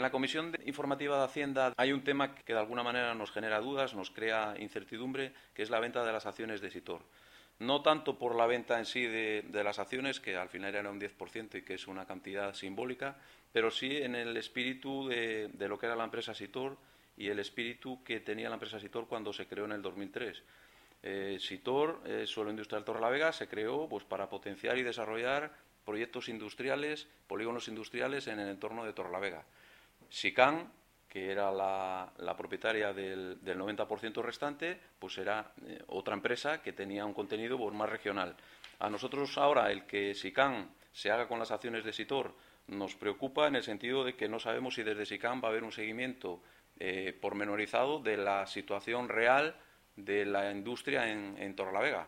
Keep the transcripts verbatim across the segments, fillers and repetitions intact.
la Comisión de Informativa de Hacienda hay un tema que de alguna manera nos genera dudas, nos crea incertidumbre, que es la venta de las acciones de Sitor. No tanto por la venta en sí de, de las acciones, que al final era un diez por ciento y que es una cantidad simbólica, pero sí en el espíritu de, de lo que era la empresa Sitor y el espíritu que tenía la empresa Sitor cuando se creó en el dos mil tres. Eh, Sitor, eh, Suelo Industrial Torrelavega, se creó pues, para potenciar y desarrollar proyectos industriales, polígonos industriales en el entorno de Torrelavega. SICAN, que era la, la propietaria del, del noventa por ciento restante, pues era eh, otra empresa que tenía un contenido pues, más regional. A nosotros ahora el que SICAN se haga con las acciones de Sitor nos preocupa en el sentido de que no sabemos si desde SICAN va a haber un seguimiento eh, pormenorizado de la situación real de la industria en, en Torrelavega.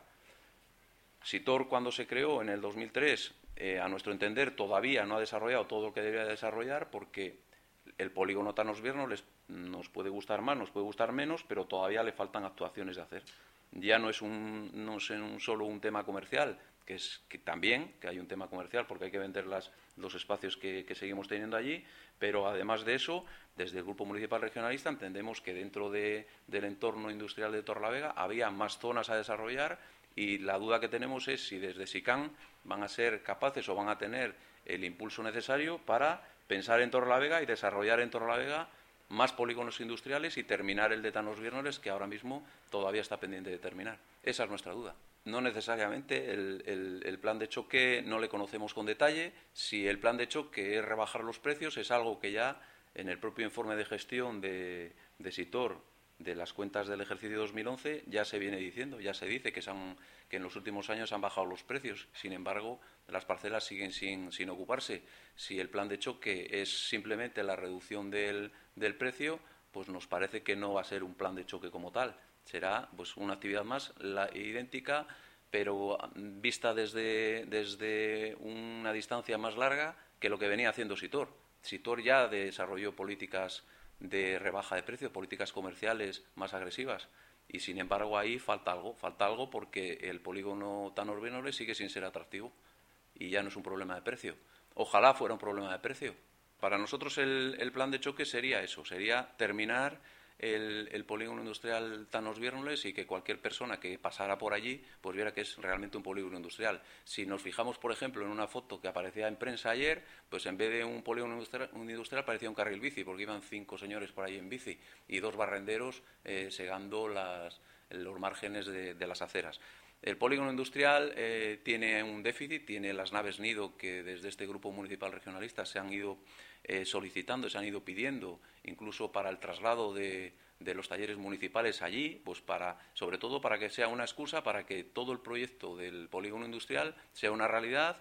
Sitor, cuando se creó en el dos mil tres, eh, a nuestro entender, todavía no ha desarrollado todo lo que debería desarrollar porque el polígono Tanos Vierno les, nos puede gustar más, nos puede gustar menos, pero todavía le faltan actuaciones de hacer. Ya no es un, no es un solo un tema comercial, que es que también que hay un tema comercial porque hay que vender las, los espacios que, que seguimos teniendo allí, pero además de eso, desde el Grupo Municipal Regionalista entendemos que dentro de, del entorno industrial de Torrelavega había más zonas a desarrollar y la duda que tenemos es si desde SICAN van a ser capaces o van a tener el impulso necesario para pensar en Torrelavega y desarrollar en Torrelavega más polígonos industriales y terminar el de Tanos Viernoles, que ahora mismo todavía está pendiente de terminar. Esa es nuestra duda. No necesariamente el, el, el plan de choque no le conocemos con detalle. Si el plan de choque es rebajar los precios, es algo que ya en el propio informe de gestión de, de Sitor, de las cuentas del ejercicio dos mil once, ya se viene diciendo, ya se dice que, se han, que en los últimos años han bajado los precios. Sin embargo, las parcelas siguen sin, sin ocuparse. Si el plan de choque es simplemente la reducción del, del precio, pues nos parece que no va a ser un plan de choque como tal. Será pues una actividad más la, idéntica, pero vista desde, desde una distancia más larga que lo que venía haciendo Sitor. Sitor ya desarrolló políticas de rebaja de precio, políticas comerciales más agresivas. Y, sin embargo, ahí falta algo. Falta algo porque el polígono Tanos Viernoles sigue sin ser atractivo. Y ya no es un problema de precio. Ojalá fuera un problema de precio. Para nosotros el, el plan de choque sería eso, sería terminar el, el polígono industrial Tanos Viernoles y que cualquier persona que pasara por allí pues viera que es realmente un polígono industrial. Si nos fijamos, por ejemplo, en una foto que aparecía en prensa ayer, pues en vez de un polígono industrial, un industrial parecía un carril bici, porque iban cinco señores por ahí en bici y dos barrenderos eh, segando las, los márgenes de, de las aceras. El polígono industrial eh, tiene un déficit, tiene las naves nido que desde este grupo municipal regionalista se han ido eh, solicitando, se han ido pidiendo, incluso para el traslado de, de los talleres municipales allí, pues para, sobre todo para que sea una excusa para que todo el proyecto del polígono industrial sea una realidad,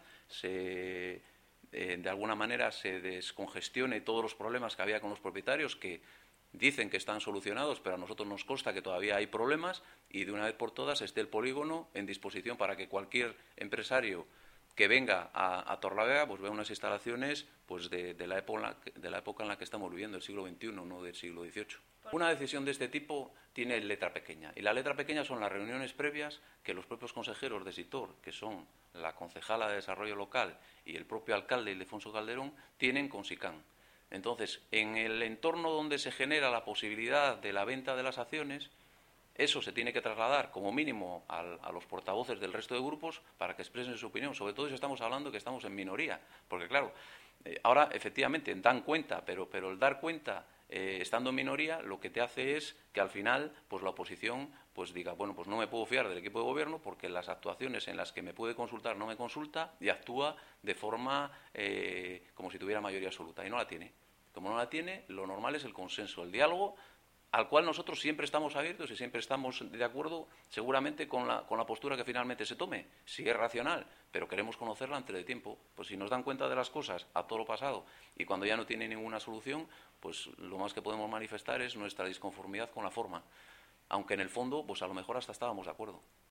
se, eh, de alguna manera se descongestione todos los problemas que había con los propietarios, que dicen que están solucionados, pero a nosotros nos consta que todavía hay problemas y de una vez por todas esté el polígono en disposición para que cualquier empresario que venga a, a Torrelavega pues vea unas instalaciones pues de, de, la época, de la época en la que estamos viviendo, el siglo veintiuno, no del siglo dieciocho. Una decisión de este tipo tiene letra pequeña y la letra pequeña son las reuniones previas que los propios consejeros de Sitor, que son la concejala de Desarrollo Local y el propio alcalde Ildefonso Calderón, tienen con SICAN. Entonces, en el entorno donde se genera la posibilidad de la venta de las acciones, eso se tiene que trasladar como mínimo al, a los portavoces del resto de grupos para que expresen su opinión, sobre todo si estamos hablando que estamos en minoría, porque claro, eh, ahora efectivamente dan cuenta, pero, pero el dar cuenta eh, estando en minoría lo que te hace es que al final pues la oposición pues diga, bueno, pues no me puedo fiar del equipo de gobierno porque las actuaciones en las que me puede consultar no me consulta y actúa de forma eh, como si tuviera mayoría absoluta y no la tiene. Como no la tiene, lo normal es el consenso, el diálogo, al cual nosotros siempre estamos abiertos y siempre estamos de acuerdo, seguramente con la, con la postura que finalmente se tome, si es racional, pero queremos conocerla antes de tiempo. Pues si nos dan cuenta de las cosas a todo lo pasado y cuando ya no tiene ninguna solución, pues lo más que podemos manifestar es nuestra disconformidad con la forma, aunque en el fondo, pues a lo mejor hasta estábamos de acuerdo.